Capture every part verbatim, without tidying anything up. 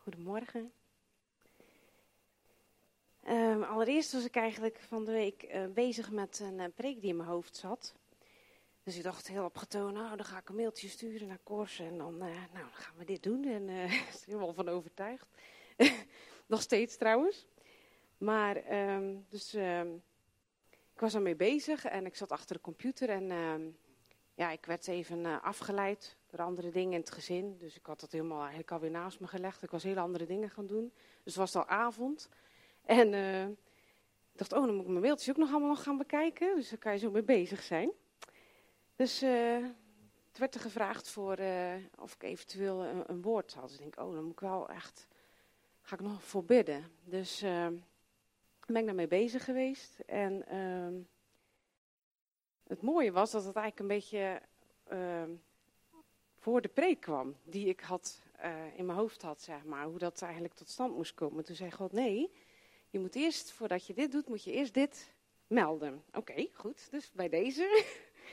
Goedemorgen. Um, allereerst was ik eigenlijk van de week uh, bezig met een uh, preek die in mijn hoofd zat. Dus ik dacht heel opgetogen, nou dan ga ik een mailtje sturen naar Kors en dan, uh, nou, dan gaan we dit doen. En uh, ik ben er helemaal van overtuigd. Nog steeds trouwens. Maar um, dus um, ik was ermee bezig en ik zat achter de computer en um, ja, ik werd even uh, afgeleid door andere dingen in het gezin. Dus ik had dat helemaal eigenlijk alweer naast me gelegd. Ik was hele andere dingen gaan doen. Dus het was al avond. En uh, ik dacht, oh, dan moet ik mijn mailtjes ook nog allemaal nog gaan bekijken. Dus daar kan je zo mee bezig zijn. Dus uh, het werd er gevraagd voor uh, of ik eventueel een, een woord had. Dus ik denk, oh, dan moet ik wel echt, ga ik nog voor bidden. Dus uh, ben ik daarmee bezig geweest. En uh, het mooie was dat het eigenlijk een beetje uh, voor de preek kwam. Die ik had uh, in mijn hoofd had, zeg maar. Hoe dat eigenlijk tot stand moest komen. Toen zei God, nee, je moet eerst, voordat je dit doet, moet je eerst dit melden. Oké, okay, goed. Dus bij deze.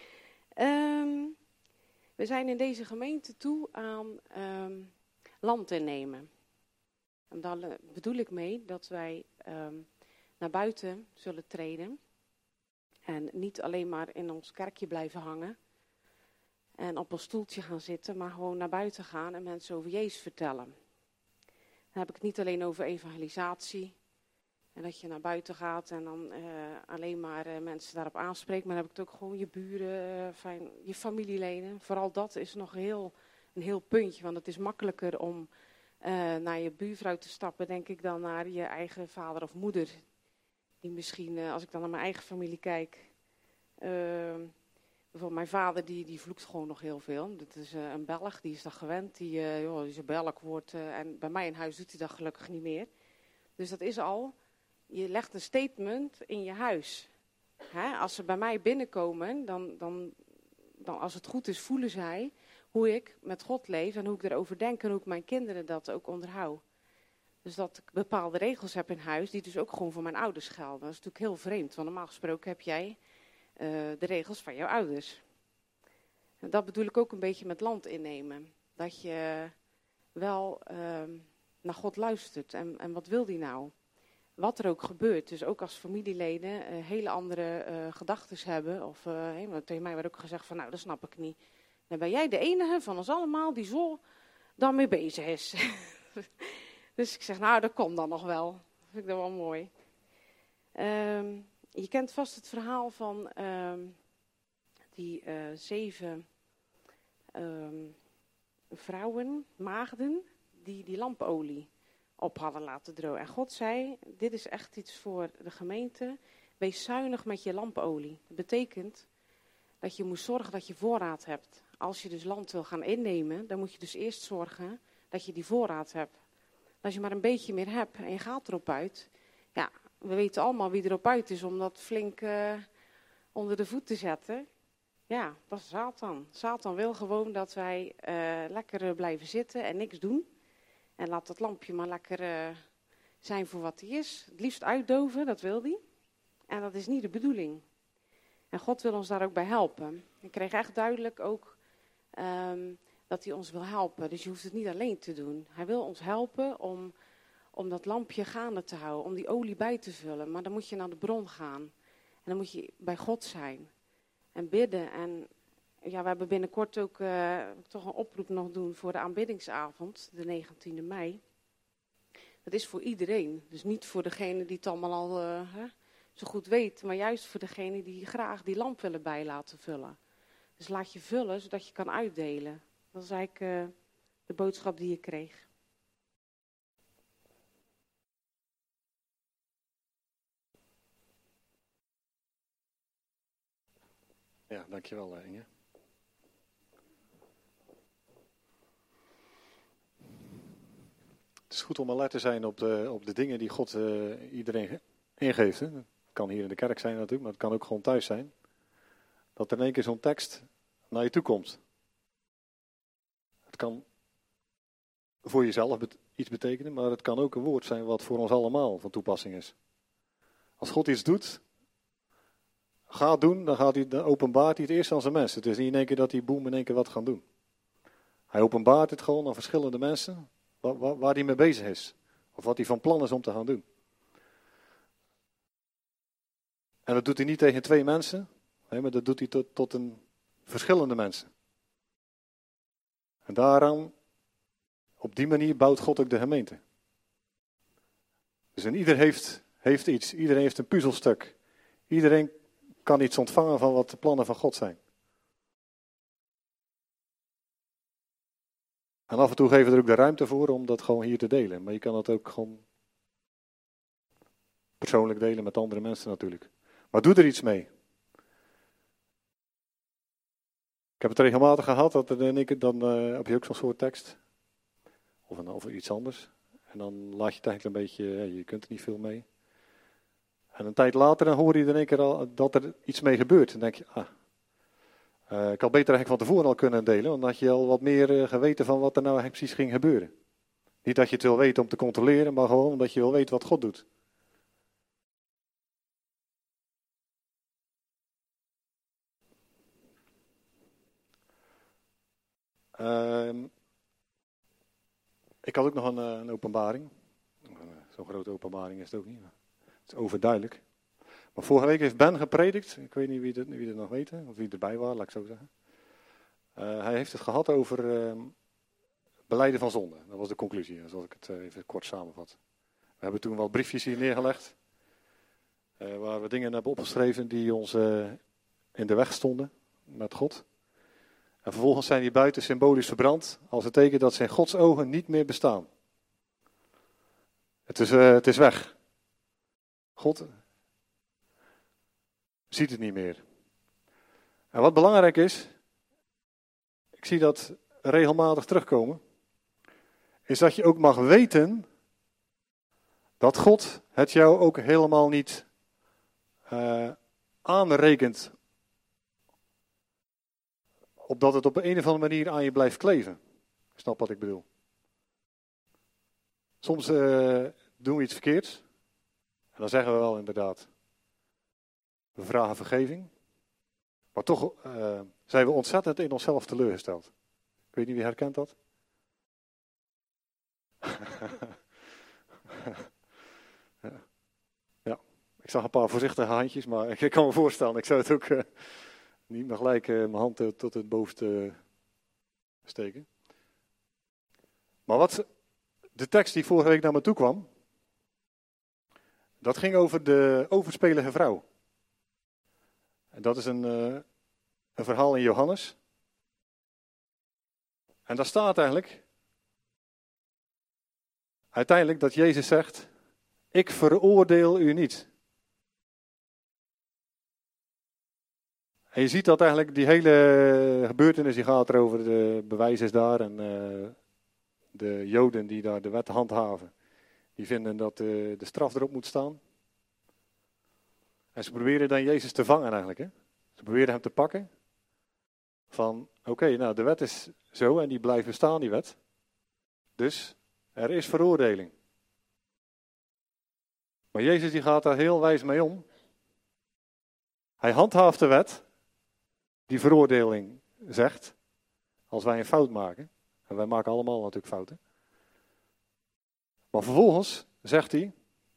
um, we zijn in deze gemeente toe aan um, land innemen. En daar uh, bedoel ik mee dat wij um, naar buiten zullen treden. En niet alleen maar in ons kerkje blijven hangen. En op een stoeltje gaan zitten, maar gewoon naar buiten gaan en mensen over Jezus vertellen. Dan heb ik het niet alleen over evangelisatie. En dat je naar buiten gaat en dan uh, alleen maar uh, mensen daarop aanspreekt. Maar dan heb ik het ook gewoon je buren, uh, fijn, je familieleden. Vooral dat is nog heel, een heel puntje. Want het is makkelijker om uh, naar je buurvrouw te stappen, denk ik, dan naar je eigen vader of moeder. Die misschien, uh, als ik dan naar mijn eigen familie kijk. Uh, bijvoorbeeld mijn vader, die, die vloekt gewoon nog heel veel. Dat is uh, een Belg, die is dat gewend. Die, uh, joh, die is een Belg wordt. Uh, en bij mij in huis doet hij dat gelukkig niet meer. Dus dat is al... Je legt een statement in je huis. Hè? Als ze bij mij binnenkomen, dan, dan, dan als het goed is, voelen zij hoe ik met God leef en hoe ik erover denk en hoe ik mijn kinderen dat ook onderhoud. Dus dat ik bepaalde regels heb in huis, die dus ook gewoon voor mijn ouders gelden. Dat is natuurlijk heel vreemd, want normaal gesproken heb jij uh, de regels van jouw ouders. En dat bedoel ik ook een beetje met land innemen. Dat je wel uh, naar God luistert en, en wat wil die nou? Wat er ook gebeurt, dus ook als familieleden uh, hele andere uh, gedachten hebben. Of uh, hey, tegen mij werd ook gezegd van, nou, dat snap ik niet. Dan ben jij de enige van ons allemaal die zo daarmee bezig is. Dus ik zeg, nou, dat komt dan nog wel. Dat vind ik dat wel mooi. Um, je kent vast het verhaal van um, die uh, zeven um, vrouwen, maagden, die die lampolie op hadden laten drogen. En God zei, dit is echt iets voor de gemeente. Wees zuinig met je lampolie. Dat betekent dat je moet zorgen dat je voorraad hebt. Als je dus land wil gaan innemen, dan moet je dus eerst zorgen dat je die voorraad hebt. Als je maar een beetje meer hebt en je gaat erop uit. Ja, we weten allemaal wie erop uit is om dat flink uh, onder de voet te zetten. Ja, dat is Satan. Satan wil gewoon dat wij uh, lekker blijven zitten en niks doen. En laat dat lampje maar lekker uh, zijn voor wat hij is. Het liefst uitdoven, dat wil hij. En dat is niet de bedoeling. En God wil ons daar ook bij helpen. Ik kreeg echt duidelijk ook um, dat hij ons wil helpen. Dus je hoeft het niet alleen te doen. Hij wil ons helpen om, om dat lampje gaande te houden. Om die olie bij te vullen. Maar dan moet je naar de bron gaan. En dan moet je bij God zijn. En bidden. En ja, we hebben binnenkort ook uh, toch een oproep nog doen voor de aanbiddingsavond, de negentiende mei. Dat is voor iedereen. Dus niet voor degene die het allemaal al uh, hè, zo goed weet, maar juist voor degene die graag die lamp willen bij laten vullen. Dus laat je vullen, zodat je kan uitdelen. Dat is eigenlijk uh, de boodschap die je kreeg. Ja, dankjewel Inge. Het is goed om alert te zijn op de, op de dingen die God uh, iedereen ingeeft. Hè. Het kan hier in de kerk zijn natuurlijk, maar het kan ook gewoon thuis zijn. Dat er in één keer zo'n tekst naar je toe komt. Het kan voor jezelf bet- iets betekenen, maar het kan ook een woord zijn wat voor ons allemaal van toepassing is. Als God iets doet, gaat doen, dan, gaat hij, dan openbaart hij het eerst aan zijn mensen. Het is niet in één keer dat hij boem in één keer wat gaat doen. Hij openbaart het gewoon aan verschillende mensen. waar, waar, waar hij mee bezig is. Of wat hij van plan is om te gaan doen. En dat doet hij niet tegen twee mensen, nee, maar dat doet hij tot, tot een verschillende mensen. En daaraan, op die manier bouwt God ook de gemeente. Dus en ieder heeft, heeft iets, iedereen heeft een puzzelstuk. Iedereen kan iets ontvangen van wat de plannen van God zijn. En af en toe geven we er ook de ruimte voor om dat gewoon hier te delen. Maar je kan dat ook gewoon persoonlijk delen met andere mensen natuurlijk. Maar doe er iets mee. Ik heb het regelmatig gehad, dat dan, ik, dan uh, heb je ook zo'n soort tekst. Of, een, of iets anders. En dan laat je het eigenlijk een beetje, ja, je kunt er niet veel mee. En een tijd later dan hoor je in één keer al dat er iets mee gebeurt. Dan denk je, ah, uh, ik had beter eigenlijk van tevoren al kunnen delen. Want dan had je al wat meer uh, geweten van wat er nou eigenlijk precies ging gebeuren. Niet dat je het wil weten om te controleren, maar gewoon omdat je wil weten wat God doet. Uh, ik had ook nog een, een openbaring. Zo'n grote openbaring is het ook niet. Maar het is overduidelijk. Maar vorige week heeft Ben gepredikt. Ik weet niet wie het, wie het nog weet, of wie erbij was, laat ik zo zeggen. Uh, hij heeft het gehad over uh, belijden van zonde. Dat was de conclusie, zoals ik het uh, even kort samenvat. We hebben toen wat briefjes hier neergelegd. Uh, waar we dingen hebben opgeschreven die ons uh, in de weg stonden met God. En vervolgens zijn die buiten symbolisch verbrand, als het teken dat ze in Gods ogen niet meer bestaan. Het is, uh, het is weg. God ziet het niet meer. En wat belangrijk is, ik zie dat regelmatig terugkomen, is dat je ook mag weten dat God het jou ook helemaal niet uh, aanrekent, opdat het op een of andere manier aan je blijft kleven. Snap wat ik bedoel? Soms uh, doen we iets verkeerds. En dan zeggen we wel inderdaad, we vragen vergeving. Maar toch uh, zijn we ontzettend in onszelf teleurgesteld. Ik weet niet wie herkent dat. ja. ja, ik zag een paar voorzichtige handjes, maar ik kan me voorstellen, ik zou het ook uh, niet meer gelijk uh, mijn hand uh, tot het bovenste uh, steken. Maar wat de tekst die vorige week naar me toe kwam, dat ging over de overspelige vrouw. En dat is een, uh, een verhaal in Johannes. En daar staat eigenlijk, uiteindelijk dat Jezus zegt, ik veroordeel u niet. En je ziet dat eigenlijk die hele gebeurtenis, die gaat erover, de bewijs is daar en uh, de Joden die daar de wet handhaven, die vinden dat uh, de straf erop moet staan. En ze proberen dan Jezus te vangen eigenlijk. Hè? Ze proberen hem te pakken. Van, oké, okay, nou de wet is zo en die blijft bestaan, die wet. Dus er is veroordeling. Maar Jezus die gaat daar heel wijs mee om. Hij handhaaft de wet, die veroordeling zegt, als wij een fout maken. En wij maken allemaal natuurlijk fouten. Maar vervolgens zegt hij,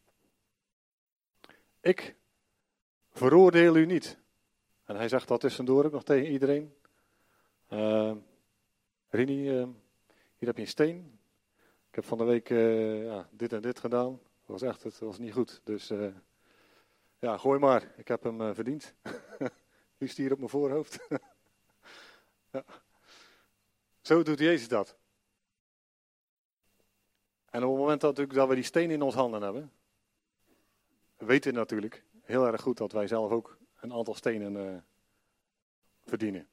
ik veroordeel u niet. En hij zegt dat tussendoor ook nog tegen iedereen. Uh, Rini, uh, hier heb je een steen. Ik heb van de week uh, ja, dit en dit gedaan. Dat was echt, het was niet goed. Dus uh, ja, gooi maar. Ik heb hem uh, verdiend. Liefst hier op mijn voorhoofd. ja. Zo doet Jezus dat. En op het moment dat, dat we die steen in ons handen hebben, weten we natuurlijk heel erg goed dat wij zelf ook een aantal stenen uh, verdienen.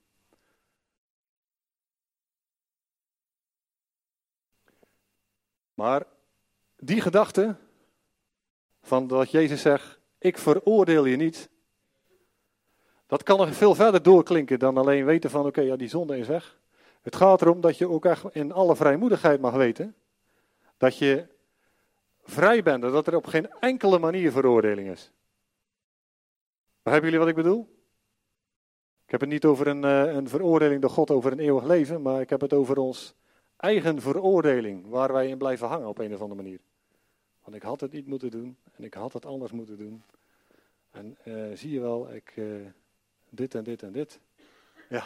Maar die gedachte van dat Jezus zegt, ik veroordeel je niet, dat kan nog veel verder doorklinken dan alleen weten van, oké, okay, ja, die zonde is weg. Het gaat erom dat je ook echt in alle vrijmoedigheid mag weten dat je vrij bent, dat er op geen enkele manier veroordeling is. Begrijpen jullie wat ik bedoel? Ik heb het niet over een, uh, een veroordeling door God over een eeuwig leven, maar ik heb het over ons eigen veroordeling waar wij in blijven hangen op een of andere manier. Want ik had het niet moeten doen en ik had het anders moeten doen. En uh, zie je wel, ik uh, dit en dit en dit. Ja.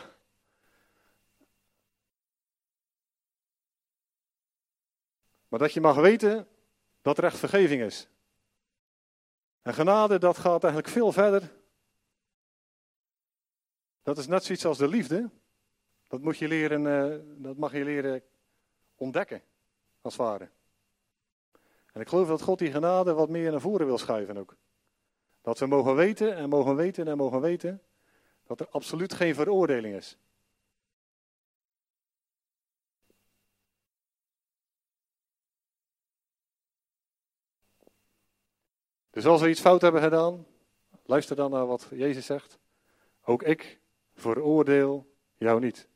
Maar dat je mag weten dat er echt vergeving is. En genade, dat gaat eigenlijk veel verder. Dat is net zoiets als de liefde. Dat moet je leren, uh, dat mag je leren ontdekken, als het ware. En ik geloof dat God die genade wat meer naar voren wil schuiven ook. Dat we mogen weten en mogen weten en mogen weten dat er absoluut geen veroordeling is. Dus als we iets fout hebben gedaan, luister dan naar wat Jezus zegt. Ook ik veroordeel jou niet.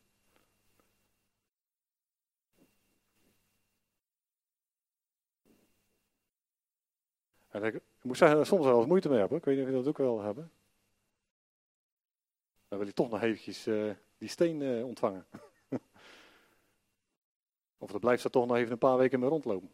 En ik, ik moet zeggen dat ik soms wel eens moeite mee heb. Ik weet niet of jullie dat ook wel hebben. Dan wil je toch nog eventjes uh, die steen uh, ontvangen. Of dan blijft er toch nog even een paar weken mee rondlopen.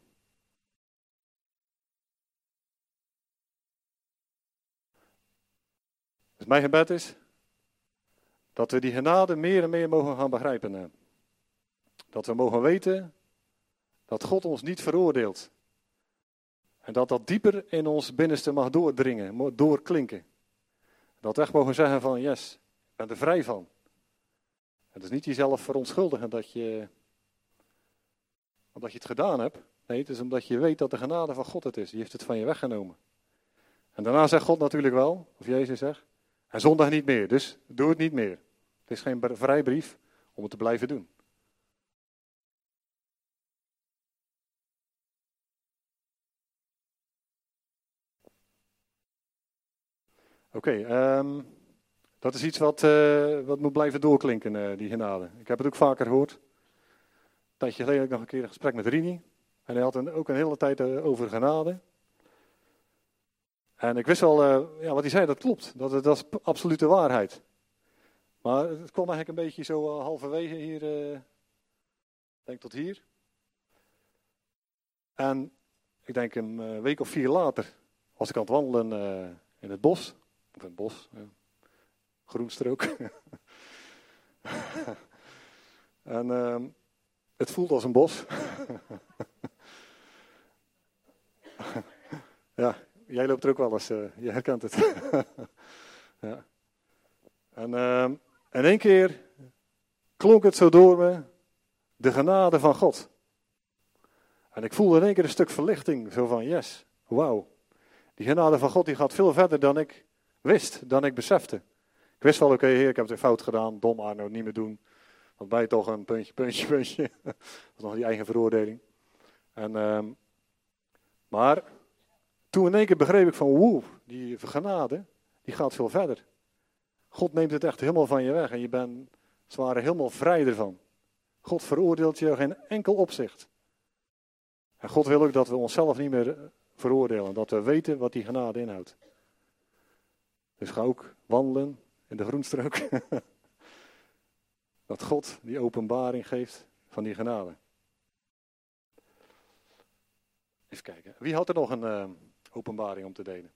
Dus mijn gebed is dat we die genade meer en meer mogen gaan begrijpen. Dat we mogen weten dat God ons niet veroordeelt. En dat dat dieper in ons binnenste mag doordringen, doorklinken. Dat we echt mogen zeggen van yes, ik ben er vrij van. Het is niet jezelf verontschuldigen dat je, omdat je het gedaan hebt. Nee, het is omdat je weet dat de genade van God het is. Die heeft het van je weggenomen. En daarna zegt God natuurlijk wel, of Jezus zegt, en zondag niet meer. Dus doe het niet meer. Het is geen vrijbrief om het te blijven doen. Oké, okay, um, dat is iets wat, uh, wat moet blijven doorklinken, uh, die genade. Ik heb het ook vaker gehoord. Een tijdje geleden had ik nog een keer een gesprek met Rini. En hij had een, ook een hele tijd uh, over genade. En ik wist wel, uh, ja, wat hij zei, dat klopt. Dat, dat is absolute waarheid. Maar het kwam eigenlijk een beetje zo uh, halverwege hier, uh, denk tot hier. En ik denk een uh, week of vier later was ik aan het wandelen uh, in het bos. Of in het bos, uh, groenstrook. en uh, het voelt als een bos. ja, jij loopt er ook wel eens, uh, je herkent het. ja. En uh, in één keer klonk het zo door me, de genade van God. En ik voelde in één keer een stuk verlichting, zo van yes, wauw. Die genade van God die gaat veel verder dan ik wist, dan ik besefte. Ik wist wel, oké, okay, heer, ik heb het een fout gedaan, dom Arno, niet meer doen. Want bij toch een puntje, puntje, puntje. Dat was nog die eigen veroordeling. En, um, maar toen in één keer begreep ik van, woe, die genade, die gaat veel verder. God neemt het echt helemaal van je weg en je bent, als het ware, helemaal vrij ervan. God veroordeelt je geen enkel opzicht. En God wil ook dat we onszelf niet meer veroordelen, dat we weten wat die genade inhoudt. Dus ga ook wandelen in de groenstrook. Dat God die openbaring geeft van die genade. Even kijken. Wie had er nog een uh, openbaring om te delen?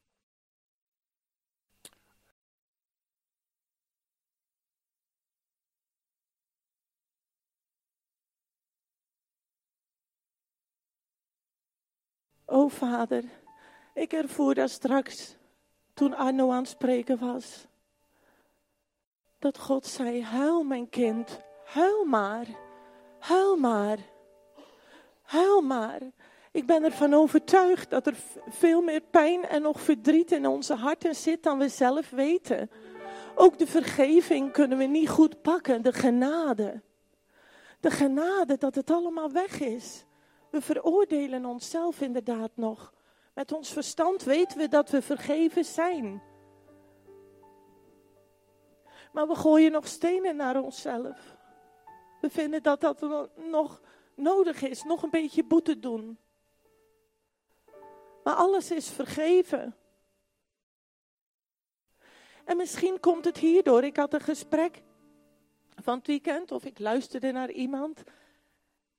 O Vader, ik ervoer daar straks, toen Arno aan het spreken was, dat God zei, huil mijn kind, huil maar, huil maar, huil maar. Ik ben ervan overtuigd dat er veel meer pijn en nog verdriet in onze harten zit dan we zelf weten. Ook de vergeving kunnen we niet goed pakken, de genade. De genade dat het allemaal weg is. We veroordelen onszelf inderdaad nog. Met ons verstand weten we dat we vergeven zijn. Maar we gooien nog stenen naar onszelf. We vinden dat dat nog nodig is, nog een beetje boete doen. Maar alles is vergeven. En misschien komt het hierdoor. Ik had een gesprek van het weekend, of ik luisterde naar iemand.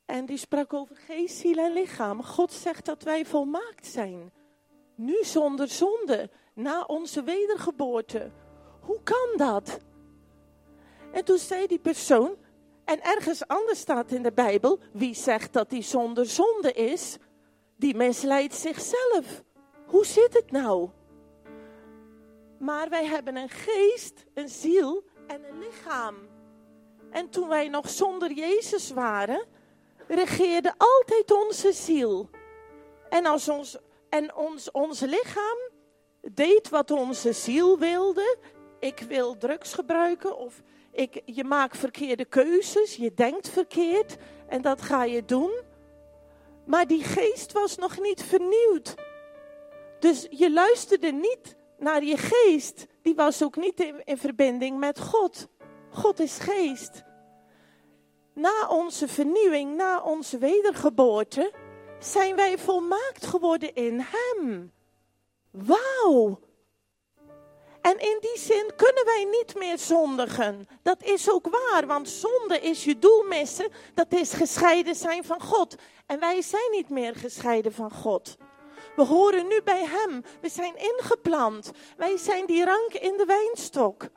En die sprak over geest, ziel en lichaam. God zegt dat wij volmaakt zijn. Nu zonder zonde, na onze wedergeboorte. Hoe kan dat? En toen zei die persoon, en ergens anders staat in de Bijbel, wie zegt dat hij zonder zonde is, die misleidt zichzelf. Hoe zit het nou? Maar wij hebben een geest, een ziel en een lichaam. En toen wij nog zonder Jezus waren, regeerde altijd onze ziel. En, als ons, en ons, ons lichaam deed wat onze ziel wilde. Ik wil drugs gebruiken of ik, je maakt verkeerde keuzes, je denkt verkeerd en dat ga je doen. Maar die geest was nog niet vernieuwd. Dus je luisterde niet naar je geest. Die was ook niet in, in verbinding met God. God is geest. Na onze vernieuwing, na onze wedergeboorte, zijn wij volmaakt geworden in Hem. Wauw! En in die zin kunnen wij niet meer zondigen. Dat is ook waar, want zonde is je doel missen. Dat is gescheiden zijn van God. En wij zijn niet meer gescheiden van God. We horen nu bij Hem. We zijn ingeplant. Wij zijn die rank in de wijnstok.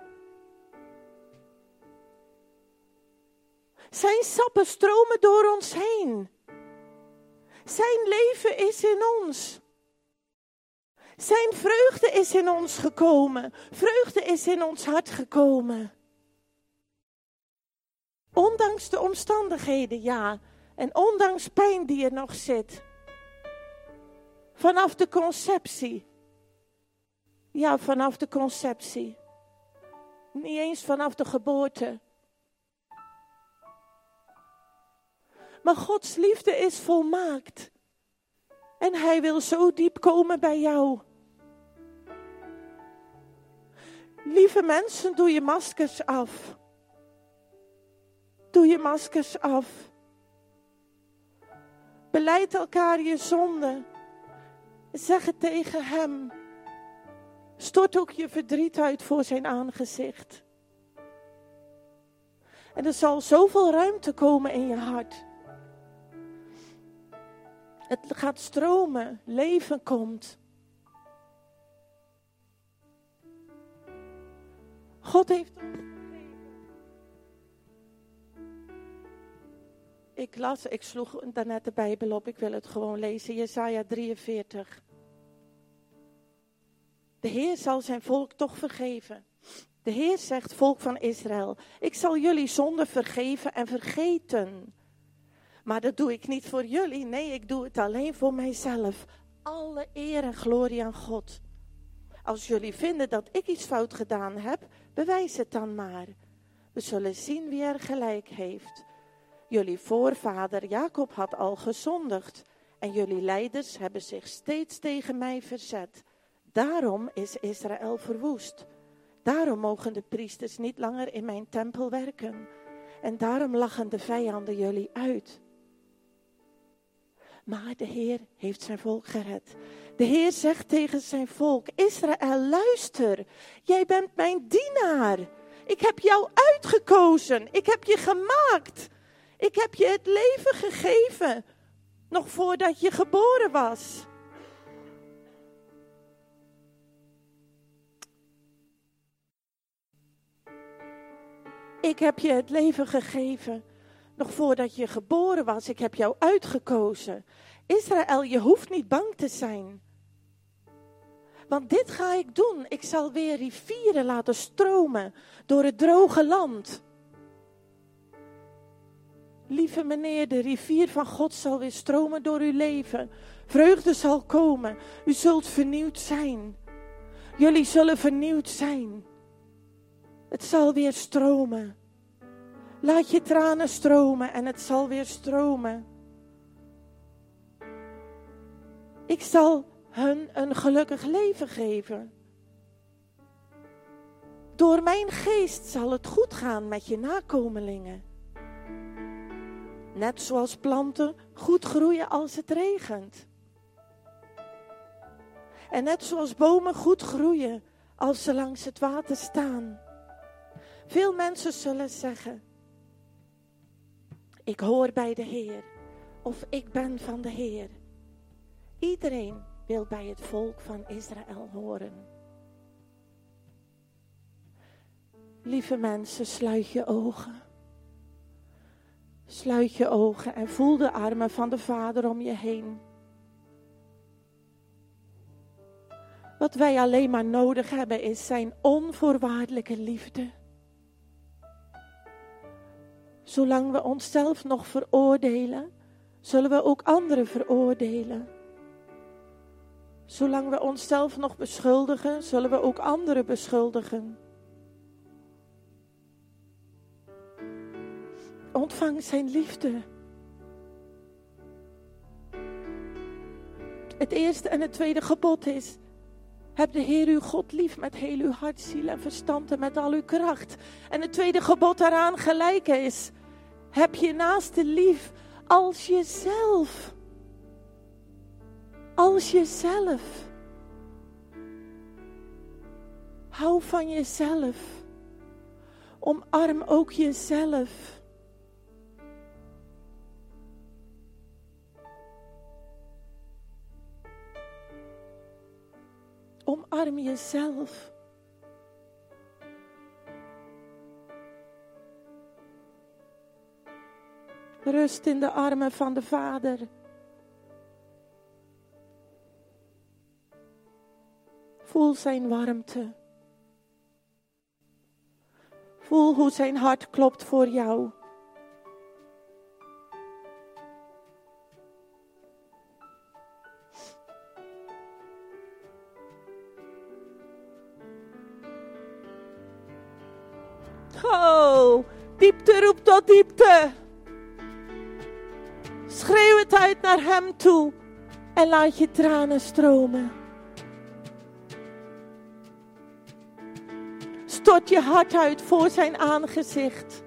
Zijn sappen stromen door ons heen. Zijn leven is in ons. Zijn vreugde is in ons gekomen. Vreugde is in ons hart gekomen. Ondanks de omstandigheden, ja. En ondanks pijn die er nog zit. Vanaf de conceptie. Ja, vanaf de conceptie. Niet eens vanaf de geboorte. Maar Gods liefde is volmaakt. En Hij wil zo diep komen bij jou. Lieve mensen, doe je maskers af. Doe je maskers af. Belijd elkaar je zonde. Zeg het tegen Hem. Stort ook je verdriet uit voor zijn aangezicht. En er zal zoveel ruimte komen in je hart. Het gaat stromen, leven komt. God heeft ons gegeven. Ik las, ik sloeg daarnet de Bijbel op, ik wil het gewoon lezen. Jesaja drieënveertig. De Heer zal zijn volk toch vergeven. De Heer zegt, volk van Israël, ik zal jullie zonde vergeven en vergeten. Maar dat doe ik niet voor jullie. Nee, ik doe het alleen voor mijzelf. Alle eer en glorie aan God. Als jullie vinden dat ik iets fout gedaan heb, bewijs het dan maar. We zullen zien wie er gelijk heeft. Jullie voorvader Jacob had al gezondigd. En jullie leiders hebben zich steeds tegen mij verzet. Daarom is Israël verwoest. Daarom mogen de priesters niet langer in mijn tempel werken. En daarom lachen de vijanden jullie uit. Maar de Heer heeft zijn volk gered. De Heer zegt tegen zijn volk, Israël, luister. Jij bent mijn dienaar. Ik heb jou uitgekozen. Ik heb je gemaakt. Ik heb je het leven gegeven. Nog voordat je geboren was. Ik heb je het leven gegeven. Nog voordat je geboren was, ik heb jou uitgekozen. Israël, je hoeft niet bang te zijn. Want dit ga ik doen. Ik zal weer rivieren laten stromen door het droge land. Lieve meneer, de rivier van God zal weer stromen door uw leven. Vreugde zal komen. U zult vernieuwd zijn. Jullie zullen vernieuwd zijn. Het zal weer stromen. Laat je tranen stromen en het zal weer stromen. Ik zal hun een gelukkig leven geven. Door mijn geest zal het goed gaan met je nakomelingen. Net zoals planten goed groeien als het regent. En net zoals bomen goed groeien als ze langs het water staan. Veel mensen zullen zeggen, ik hoor bij de Heer. Of ik ben van de Heer. Iedereen wil bij het volk van Israël horen. Lieve mensen, sluit je ogen. Sluit je ogen en voel de armen van de Vader om je heen. Wat wij alleen maar nodig hebben is zijn onvoorwaardelijke liefde. Zolang we onszelf nog veroordelen, zullen we ook anderen veroordelen. Zolang we onszelf nog beschuldigen, zullen we ook anderen beschuldigen. Ontvang zijn liefde. Het eerste en het tweede gebod is: heb de Heer uw God lief met heel uw hart, ziel en verstand en met al uw kracht. En het tweede gebod daaraan gelijk is: heb je naaste lief als jezelf. Als jezelf. Hou van jezelf. Omarm ook jezelf. Omarm jezelf. Rust in de armen van de Vader. Voel zijn warmte. Voel hoe zijn hart klopt voor jou. Oh, diepte roept tot diepte. Schreeuw het uit naar hem toe en laat je tranen stromen. Stort je hart uit voor zijn aangezicht.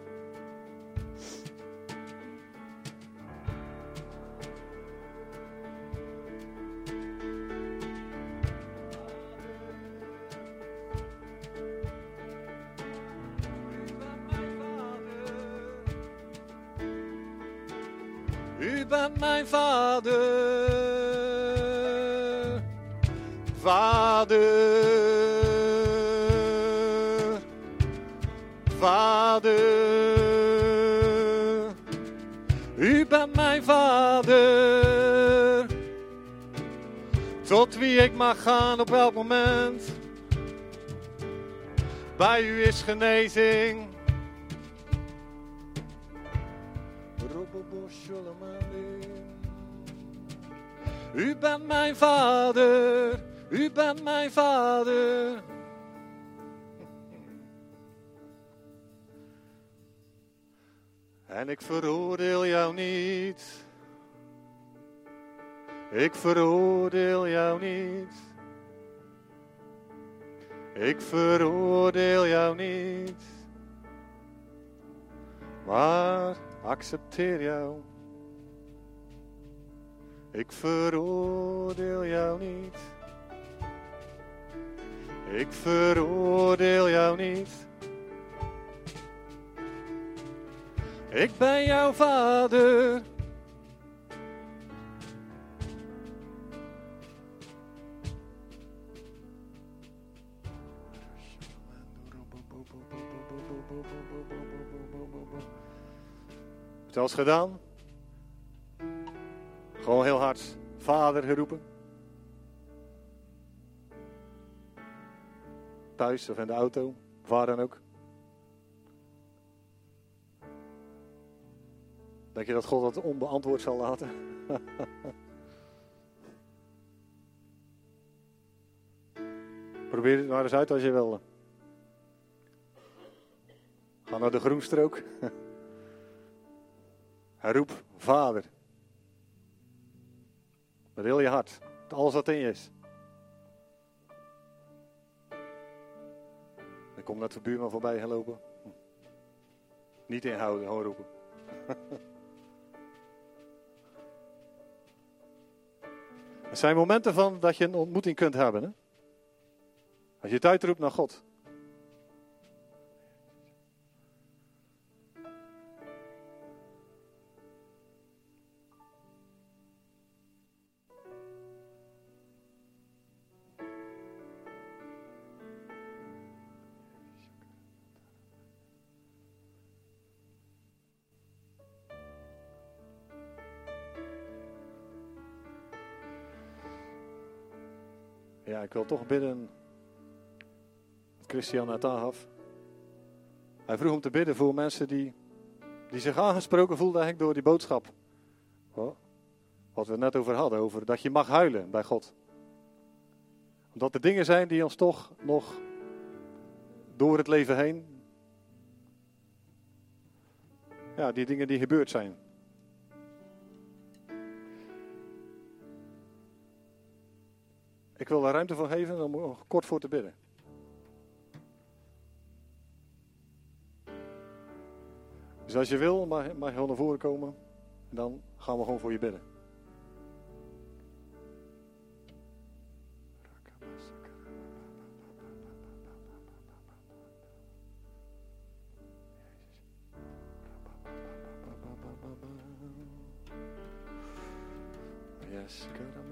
U bent mijn Vader, Vader, Vader. U bent mijn Vader, tot wie ik mag gaan op elk moment. Bij u is genezing. U bent mijn Vader, u bent mijn Vader. En ik veroordeel jou niet. Ik veroordeel jou niet. Ik veroordeel jou niet. Maar accepteer jou. Ik veroordeel jou niet. Ik veroordeel jou niet. Ik ben jouw Vader. Heb je het al eens gedaan? Gewoon heel hard Vader geroepen. Thuis of in de auto, waar dan ook. Denk je dat God dat onbeantwoord zal laten? Probeer het maar eens uit als je wil. Ga naar de groenstrook. En roep Vader. Met heel je hart. Met alles wat in je is. Er komt net de buurman voorbij gelopen. Niet inhouden, gewoon roepen. Er zijn momenten van dat je een ontmoeting kunt hebben. Hè? Als je het uitroept naar God. Ja, ik wil toch bidden. Christian net aangaf. Hij vroeg om te bidden voor mensen die, die zich aangesproken voelden eigenlijk door die boodschap. Oh, wat we het net over hadden, over dat je mag huilen bij God. Omdat er dingen zijn die ons toch nog door het leven heen, ja, die dingen die gebeurd zijn. Ik wil daar ruimte voor geven om er kort voor te bidden. Dus als je wil, mag, mag je gewoon naar voren komen. En dan gaan we gewoon voor je bidden. Yes,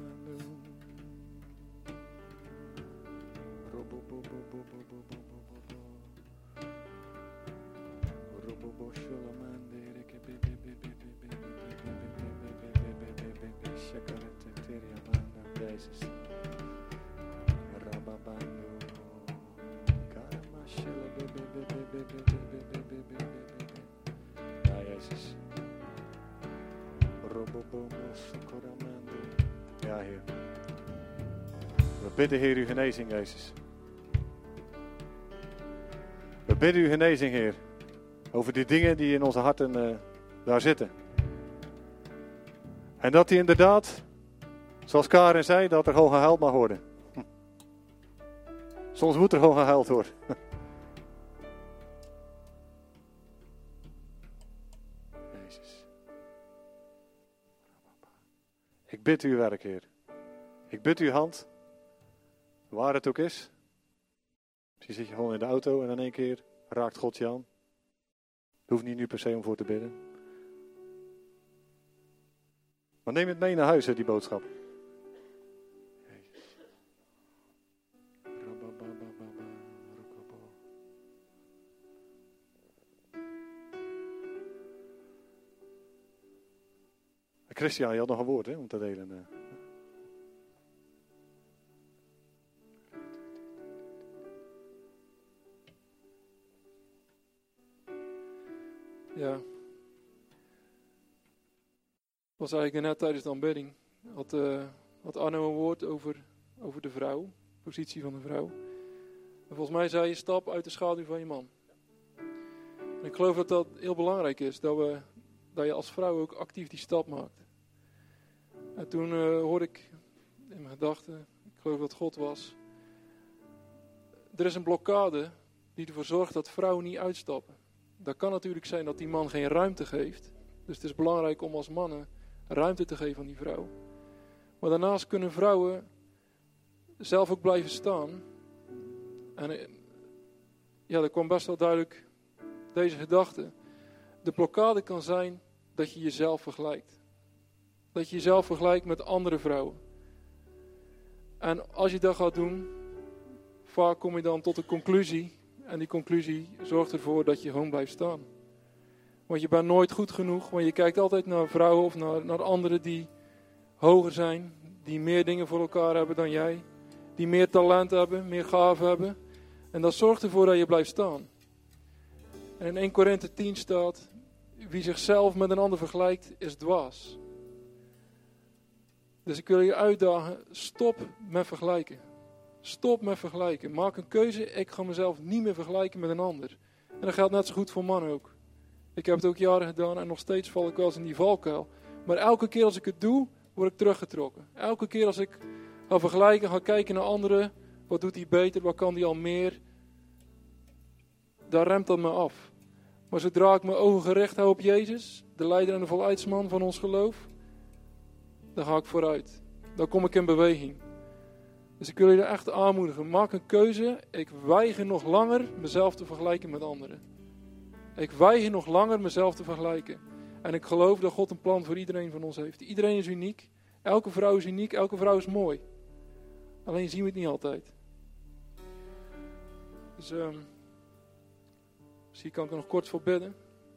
ja, Jezus. Ja, Heer. We bidden, Heer, uw genezing, Jezus. We bidden uw genezing, Heer. Over die dingen die in onze harten uh, daar zitten. En dat die inderdaad, zoals Karen zei, dat er gewoon gehuild mag worden. Hm. Soms moet er gewoon gehuild worden. Jezus. Ik bid uw werk, Heer. Ik bid uw hand, waar het ook is. Misschien zit je gewoon in de auto en in één keer raakt God je aan. Je hoeft niet nu per se om voor te bidden. Maar neem het mee naar huis, hè, die boodschap. Jezus. Christian, je had nog een woord, hè, om te delen. Ja. Was eigenlijk net tijdens de aanbidding. Had, uh, had Arno een woord over, over de vrouw. De positie van de vrouw. En volgens mij zei je stap uit de schaduw van je man. En ik geloof dat dat heel belangrijk is. Dat, we, dat je als vrouw ook actief die stap maakt. En toen uh, hoorde ik in mijn gedachten. Ik geloof dat God was. Er is een blokkade die ervoor zorgt dat vrouwen niet uitstappen. Dat kan natuurlijk zijn dat die man geen ruimte geeft. Dus het is belangrijk om als mannen ruimte te geven aan die vrouw. Maar daarnaast kunnen vrouwen zelf ook blijven staan. En ja, er kwam best wel duidelijk deze gedachte. De blokkade kan zijn dat je jezelf vergelijkt. Dat je jezelf vergelijkt met andere vrouwen. En als je dat gaat doen, vaak kom je dan tot een conclusie. En die conclusie zorgt ervoor dat je gewoon blijft staan. Want je bent nooit goed genoeg. Want je kijkt altijd naar vrouwen of naar, naar anderen die hoger zijn. Die meer dingen voor elkaar hebben dan jij. Die meer talent hebben, meer gaven hebben. En dat zorgt ervoor dat je blijft staan. En in Eerste Korinthe tien staat. Wie zichzelf met een ander vergelijkt is dwaas. Dus ik wil je uitdagen. Stop met vergelijken. Stop met vergelijken. Maak een keuze. Ik ga mezelf niet meer vergelijken met een ander. En dat geldt net zo goed voor mannen ook. Ik heb het ook jaren gedaan en nog steeds val ik wel eens in die valkuil. Maar elke keer als ik het doe, word ik teruggetrokken. Elke keer als ik ga vergelijken, ga kijken naar anderen. Wat doet hij beter? Wat kan hij al meer? Daar remt dat me af. Maar zodra ik mijn ogen gericht hou op Jezus, de leider en de voluitensman van ons geloof, dan ga ik vooruit. Dan kom ik in beweging. Dus ik wil je er echt aanmoedigen. Maak een keuze. Ik weiger nog langer mezelf te vergelijken met anderen. Ik weiger nog langer mezelf te vergelijken. En ik geloof dat God een plan voor iedereen van ons heeft. Iedereen is uniek. Elke vrouw is uniek. Elke vrouw is mooi. Alleen zien we het niet altijd. Dus um, misschien kan ik er nog kort voor bidden.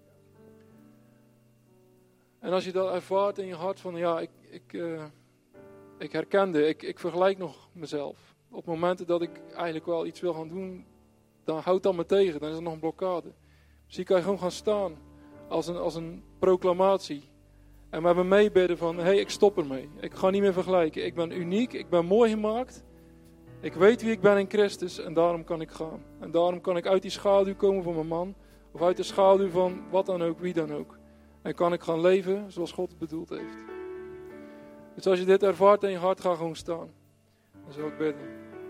En als je dat ervaart in je hart van ja, ik, ik, uh, ik herkende, ik, ik vergelijk nog mezelf. op momenten dat ik eigenlijk wel iets wil gaan doen, dan houdt dat me tegen. Dan is er nog een blokkade. Dus hier kan je gewoon gaan staan als een, als een proclamatie. En met me meebidden van, hé, hey, ik stop ermee. Ik ga niet meer vergelijken. Ik ben uniek, ik ben mooi gemaakt. Ik weet wie ik ben in Christus en daarom kan ik gaan. En daarom kan ik uit die schaduw komen van mijn man. Of uit de schaduw van wat dan ook, wie dan ook. En kan ik gaan leven zoals God het bedoeld heeft. Dus als je dit ervaart in je hart, ga gewoon staan. Dan zal ik bidden.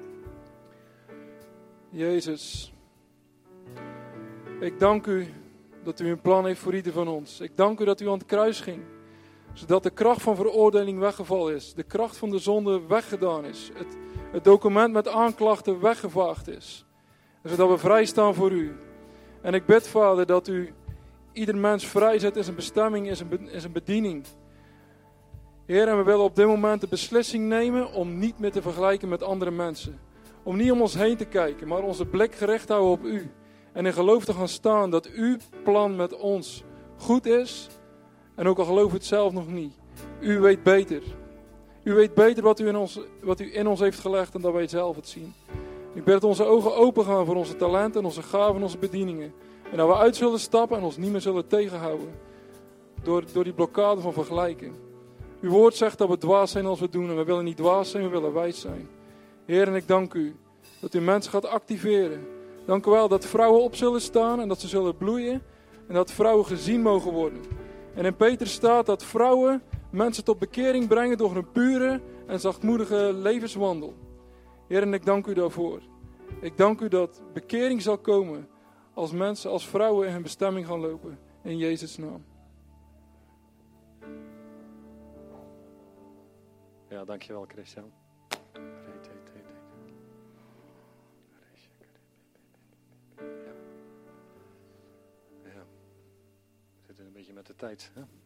Jezus, ik dank u dat u een plan heeft voor ieder van ons. Ik dank u dat u aan het kruis ging. Zodat de kracht van veroordeling weggevallen is. De kracht van de zonde weggedaan is. Het, het document met aanklachten weggevaagd is. Zodat we vrij staan voor u. En ik bid, Vader, dat u ieder mens vrijzet in zijn bestemming, in zijn, be, in zijn bediening. Heer, en we willen op dit moment de beslissing nemen om niet meer te vergelijken met andere mensen. Om niet om ons heen te kijken, maar onze blik gericht houden op u. En in geloof te gaan staan dat uw plan met ons goed is. En ook al geloof het zelf nog niet. U weet beter. U weet beter wat u in ons, wat u in ons heeft gelegd dan dat wij zelf het zien. Ik bid dat onze ogen open gaan voor onze talenten, onze gaven en onze bedieningen. En dat we uit zullen stappen en ons niet meer zullen tegenhouden. Door, door die blokkade van vergelijken. Uw woord zegt dat we dwaas zijn als we doen. En we willen niet dwaas zijn, we willen wijs zijn. Heer, en ik dank u dat u mensen gaat activeren. Dank u wel dat vrouwen op zullen staan en dat ze zullen bloeien. En dat vrouwen gezien mogen worden. En in Petrus staat dat vrouwen mensen tot bekering brengen door een pure en zachtmoedige levenswandel. Heer, en ik dank u daarvoor. Ik dank u dat bekering zal komen als mensen, als vrouwen in hun bestemming gaan lopen. In Jezus' naam. Ja, dankjewel Christian. Ja. Ja. We zitten een beetje met de tijd, hè?